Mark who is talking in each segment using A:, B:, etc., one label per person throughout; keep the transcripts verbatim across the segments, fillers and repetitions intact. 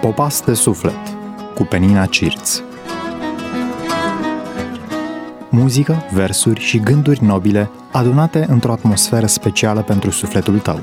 A: Popas de suflet cu Penina Cirț. Muzică, versuri și gânduri nobile adunate într-o atmosferă specială pentru sufletul tău.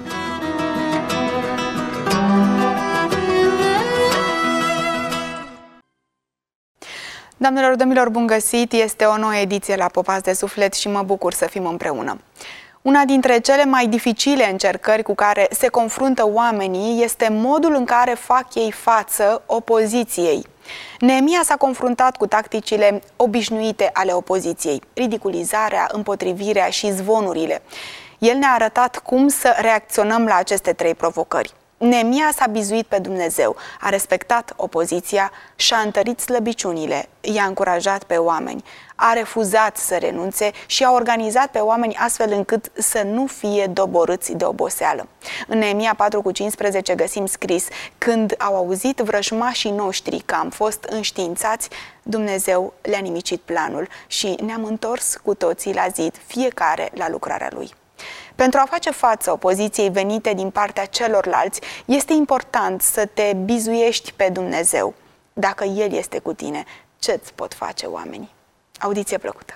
B: Doamnelor, domnilor, bun găsit! Este o nouă ediție la Popas de suflet și mă bucur să fim împreună. Una dintre cele mai dificile încercări cu care se confruntă oamenii este modul în care fac ei față opoziției. Neemia s-a confruntat cu tacticile obișnuite ale opoziției, ridiculizarea, împotrivirea și zvonurile. El ne-a arătat cum să reacționăm la aceste trei provocări. Neemia s-a bizuit pe Dumnezeu, a respectat opoziția, și-a întărit slăbiciunile, i-a încurajat pe oameni, a refuzat să renunțe și a organizat pe oameni astfel încât să nu fie doborâți de oboseală. În Neemia patru cu cincisprezece găsim scris: când au auzit vrăjmașii noștri că am fost înștiințați, Dumnezeu le-a nimicit planul și ne-am întors cu toții la zid, fiecare la lucrarea lui. Pentru a face față opoziției venite din partea celorlalți, este important să te bizuiești pe Dumnezeu. Dacă El este cu tine, ce-ți pot face oamenii? Audiție plăcută!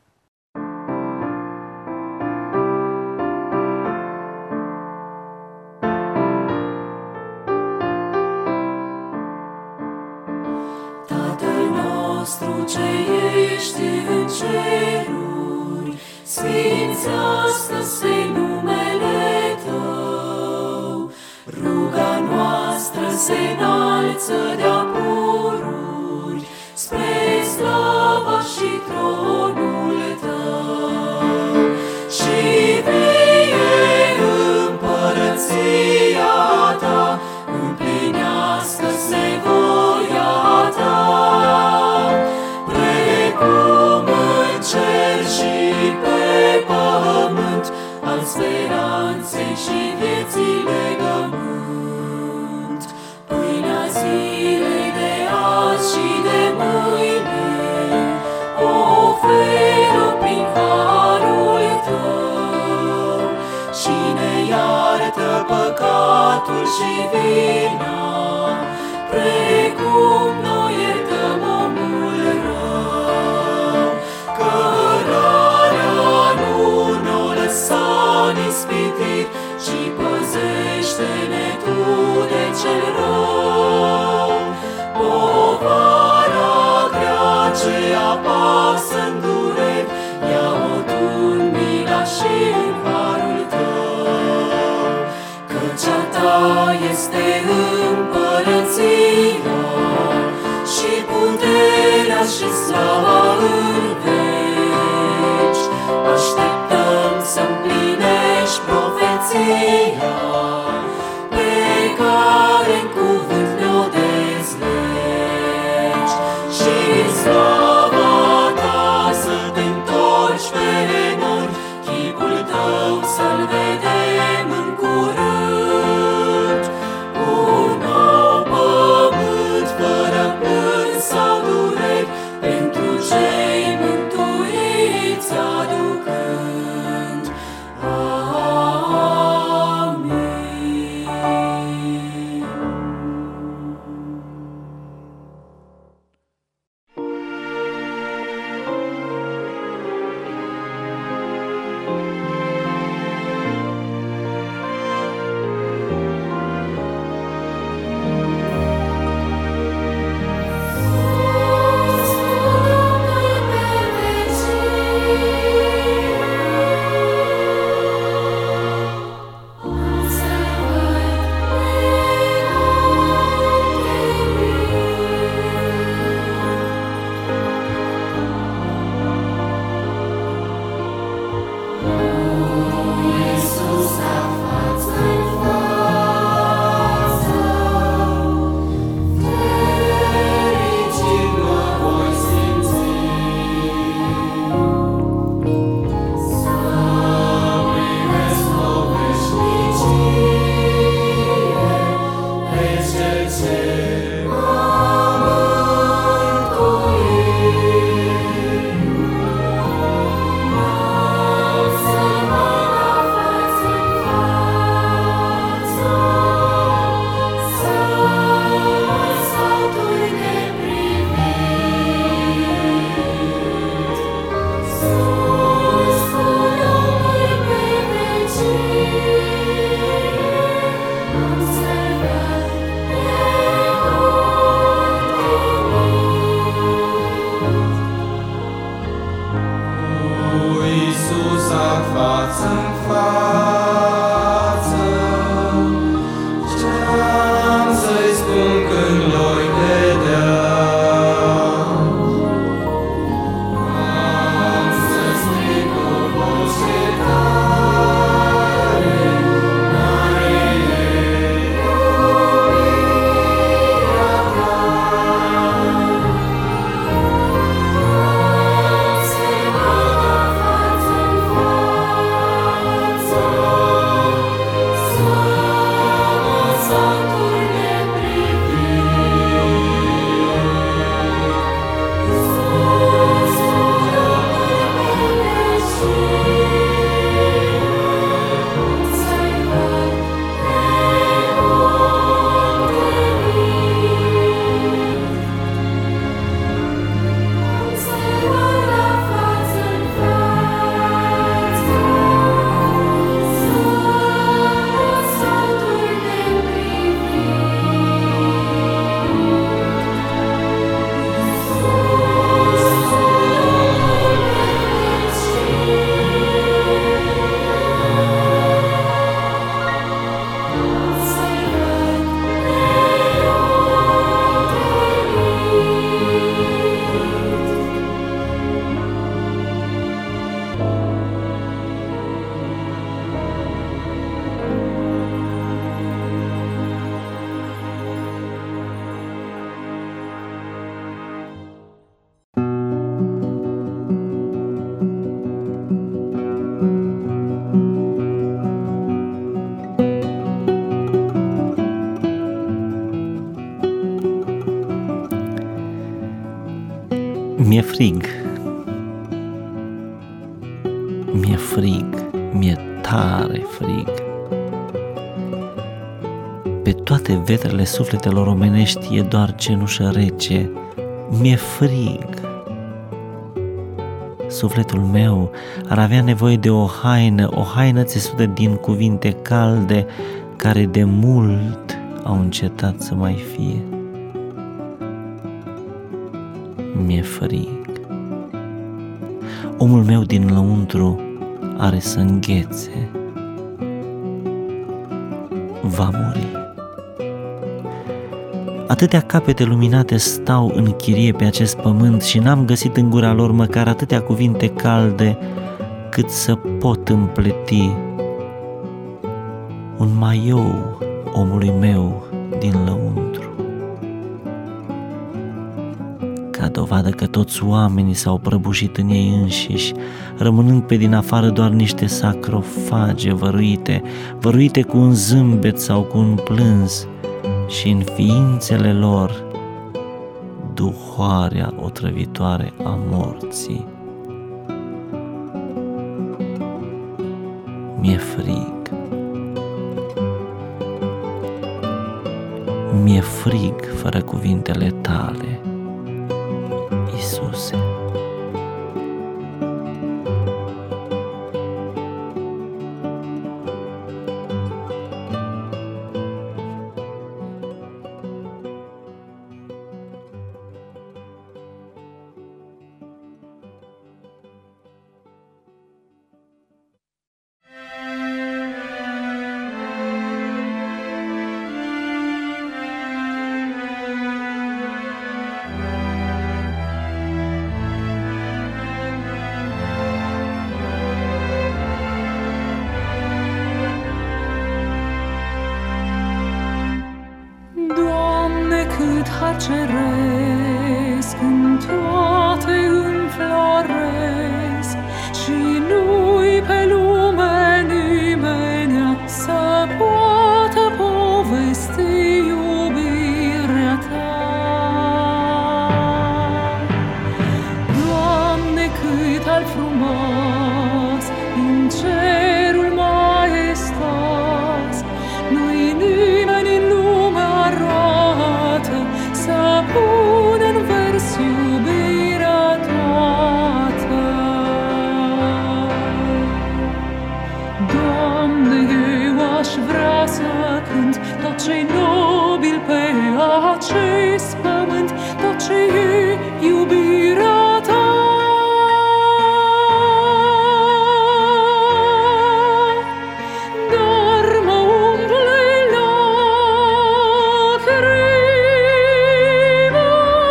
C: Tatăl nostru ce ești în ceruri, sfințească-se numele Tău, ruga noastră se înalță de-a pururi, spre slava și tronul Tău. Și vie împărăția Ta, împlinească-se voia Ta, precum în cer și pe pământ, al speranței și vieții legământ. Pâinea zilei de azi și de mâine o oferă prin harul Tău și ne iartă păcatul și vina, precum noi iertăm omul rău. Cărarea nu ne-o lăsa n'ispitit și păzește-ne Tu de cel rău. Povara grea ce apasă-n dureri, ia-o Tu în mila și în harul Tău. Căci a Ta este împărăția și puterea și slava în veci. Așteptăm să împlinești profeția pe care în cuvânt ne-o dezlegi. Și în slava Ta să Te întorci pe nori, chipul Tău să-L vedem în curând. Un nou pământ fără plâns sau dureri, pentru
D: Mi-e frig. Mi-e frig, mi-e tare frig. Pe toate vetrele sufletelor omenești e doar cenușă rece. Mi-e frig. Sufletul meu ar avea nevoie de o haină, o haină țesută din cuvinte calde, care de mult au încetat să mai fie. Mi-e frig. Omul meu din lăuntru are să înghețe. Va muri. Atâtea capete luminate stau în chirie pe acest pământ și n-am găsit în gura lor măcar atâtea cuvinte calde cât să pot împleti un maiou omului meu din lăuntru. Ca dovadă că toți oamenii s-au prăbușit în ei înșiși, rămânând pe din afară doar niște sacrofage văruite, văruite cu un zâmbet sau cu un plâns, și în ființele lor duhoarea otrăvitoare a morții. Mi-e frig. Mi-e frig fără cuvintele tale, Iisuse.
C: Ceresc, în toate înfloresc și nu-i pe lume nimenea să poată povesti iubirea ta. Doamne, cât al frumos în cerul maestos, nu-i nimeni în lume arată să pună în vers iubirea toată. Doamne, eu aș vrea să cânt tot ce-i nobil pe acest pământ, tot ce e iubirea ta. Dar mă umple lacrima.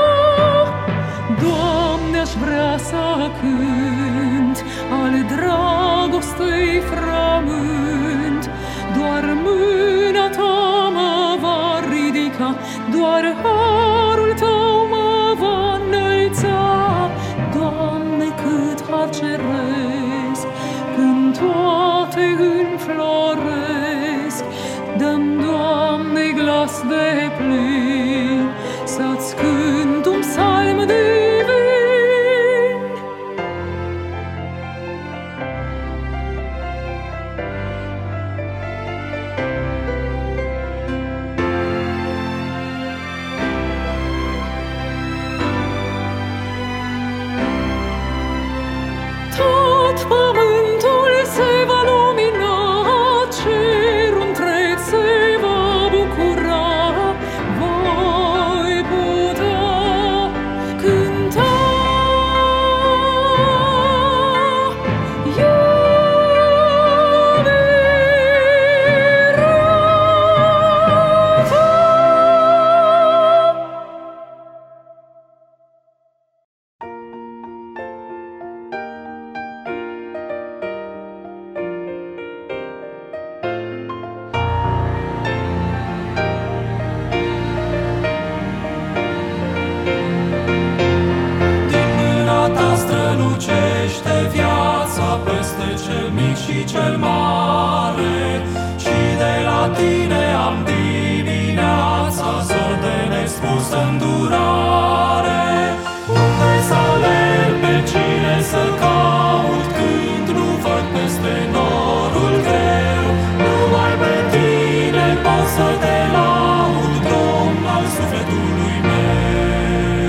C: Doamne, aș vrea să cânt ale dragostei frământ. Doar mâna ta mă va ridica, doar harul tău mă va înălța. Doamne, cât har ceresc, când toate înfloresc. Dă-mi, Doamne, glas de plin, să-ți cânt un psalm divin. Tot pământul se va lumina, cerul întreg se va bucura. Voi putea, când să te laud, Domn al sufletului meu.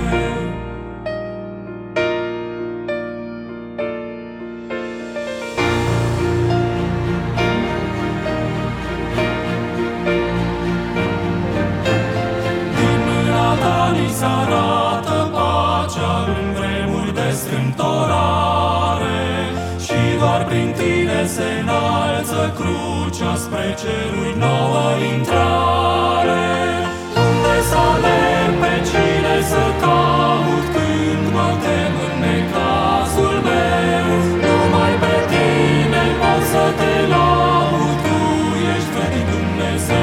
C: Din mâna ta ni se arată pacea în vremuri de strâmtorare, și doar prin tine se înalță crucea spre ceruri, nouă intrare. Unde să alerg, pe cine să caut, când mă tem în necazul meu? Numai pe tine pot să te laud, tu ești vrednic Dumnezeu.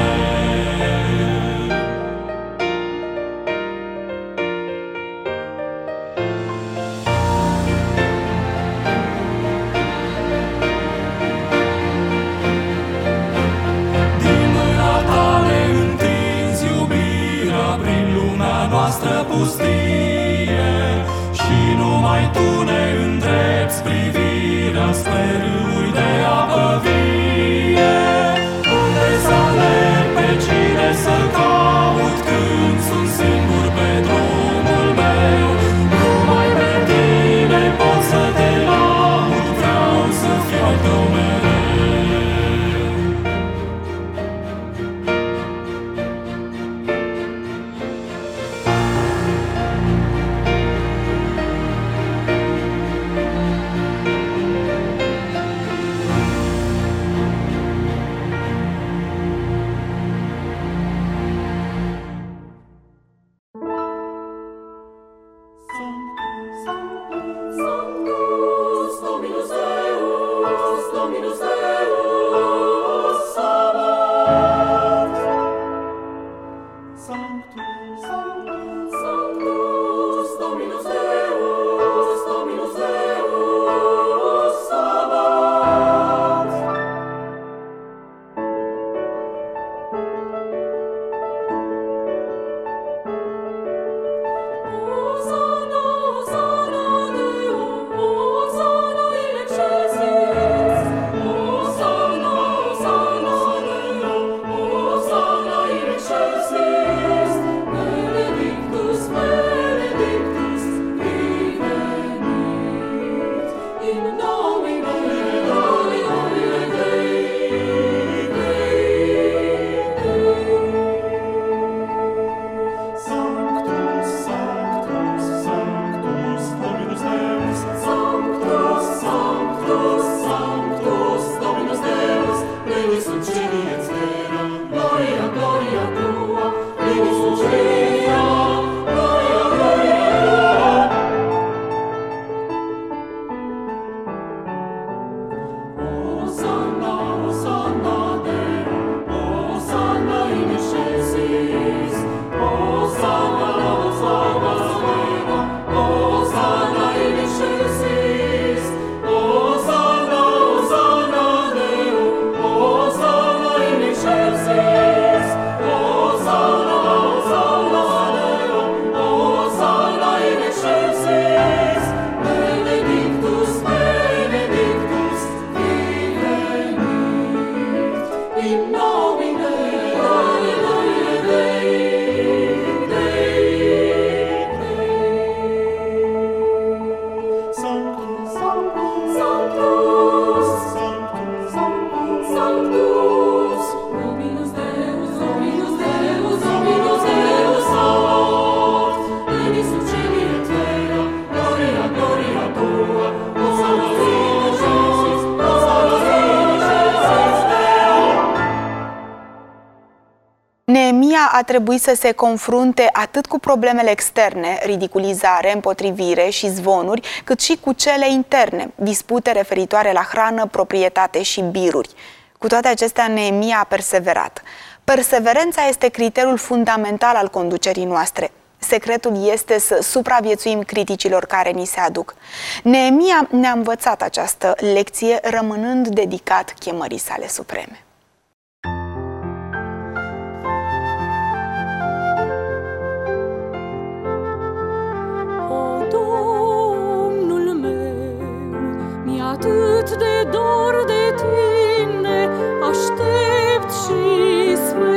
C: Noastră pustie, și numai tu ne îndrepți privirea spre râuri de apă vie. Unde să alerg, pe cine să caut, când sunt singur pe drumul meu? Numai pe tine pot să te laud, vreau să fiu al tău mereu.
B: Neemia a trebuit să se confrunte atât cu problemele externe, ridiculizare, împotrivire și zvonuri, cât și cu cele interne, dispute referitoare la hrană, proprietate și biruri. Cu toate acestea, Neemia a perseverat. Perseverența este criteriul fundamental al conducerii noastre. Secretul este să supraviețuim criticilor care ni se aduc. Neemia ne-a învățat această lecție, rămânând dedicat chemării sale supreme.
E: Atât de dor de tine, aștept și sper.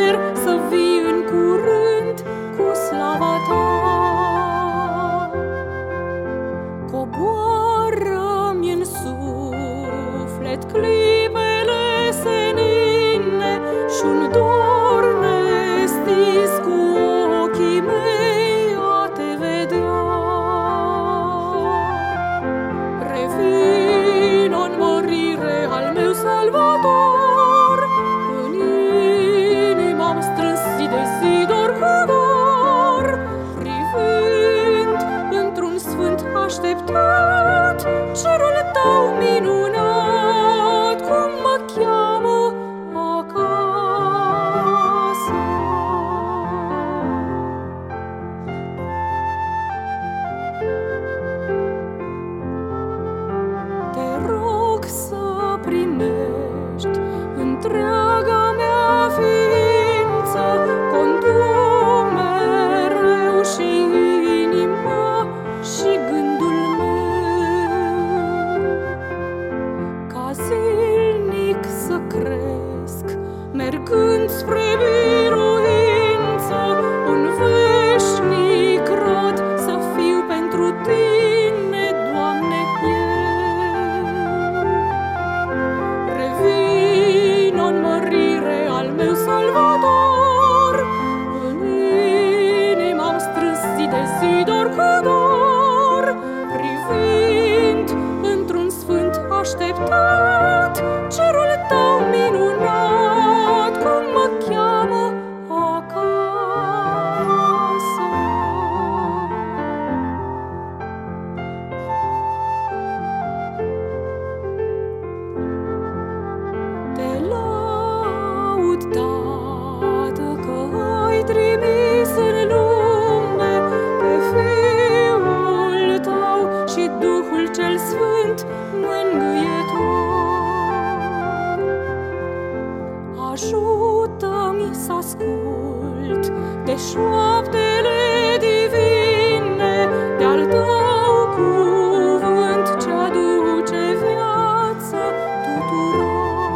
E: să ascult de șoaptele divine, de-al tău cuvânt ce aduce viață tuturor.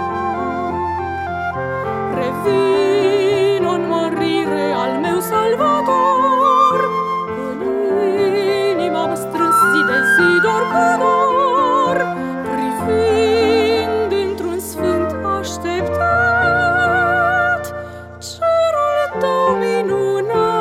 E: Revin în mărire al meu Salvator, în inima-mi strâns zi de zi dor cu dor, privind într-un sfânt așteptat cerul tău minunat.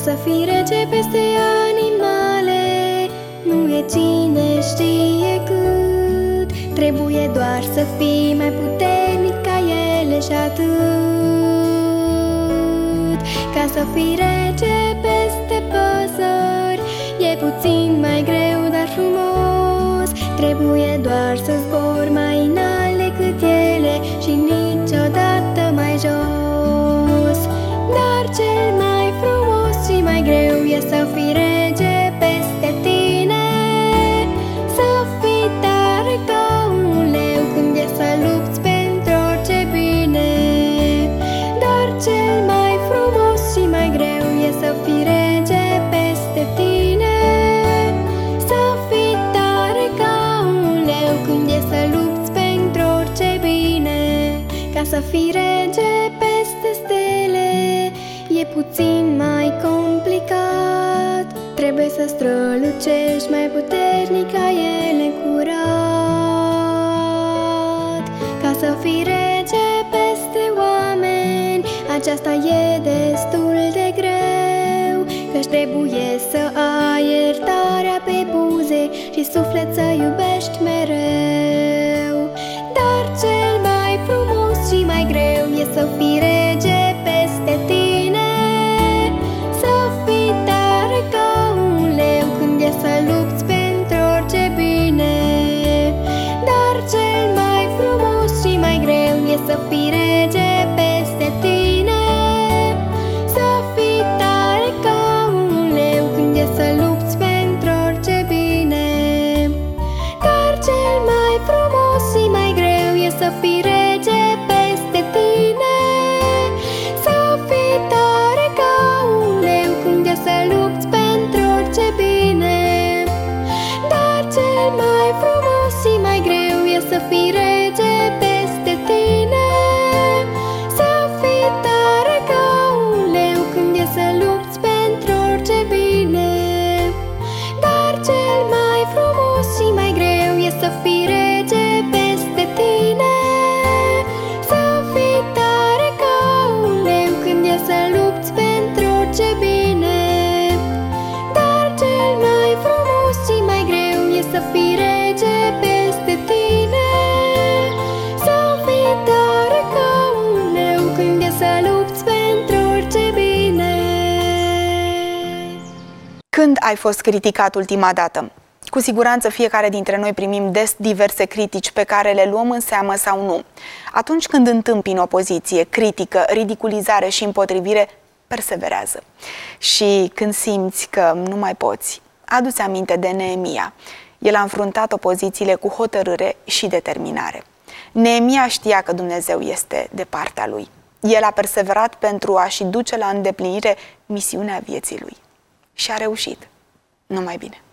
F: să fii rege peste animale, nu e cine știe cât. Trebuie doar să fii mai puternic ca ele și atât. Ca să fii rege peste păsări, e puțin mai greu, dar frumos. Trebuie doar să zbori mai înalt decât ele și niciodată mai jos. Dar cel mai frumos și mai greu e să fii rege peste tine, să fii tare ca un leu când e să lupți pentru orice bine. Dar cel mai frumos și mai greu e să fii rege peste tine, să fii tare ca un leu când e să lupți pentru orice bine. Ca să fii rege peste stele e puțin mai complicat. Trebuie să strălucești mai puternic ca ele curat. Ca să fii rege peste oameni, aceasta e destul de greu, căci trebuie să ai iertarea pe buze și suflet să iubești mereu. Dar cel mai frumos și mai greu e să fii rege peste tine, să fii tare ca un leu când e să lupți pentru orice bine. Dar cel mai frumos și mai greu e să fii rege peste tine, să fii tare ca un leu când e să lupți pentru orice bine. Dar cel mai frumos și mai greu e să fii rege peste tine, să fii tare ca un leu când e să lupți pentru orice bine. Dar cel mai frumos și mai greu e să fii rege peste tine, să fii tare ca un leu când e să lupți pentru orice bine. Dar cel mai frumos și mai greu e să fii rege peste tine, să fii tare ca un leu când e să lupți pentru orice bine. Dar cel mai frumos și mai greu e să fii rege peste tine, să fii tare ca un leu când e să lupți pentru orice bine.
B: Când ai fost criticat ultima dată? Cu siguranță fiecare dintre noi primim des diverse critici pe care le luăm în seamă sau nu. Atunci când întâmpini opoziție, critică, ridiculizare și împotrivire, perseverează. Și când simți că nu mai poți, adu-ți aminte de Neemia. El a înfruntat opozițiile cu hotărâre și determinare. Neemia știa că Dumnezeu este de partea lui. El a perseverat pentru a-și duce la îndeplinire misiunea vieții lui. Și a reușit. Numai bine!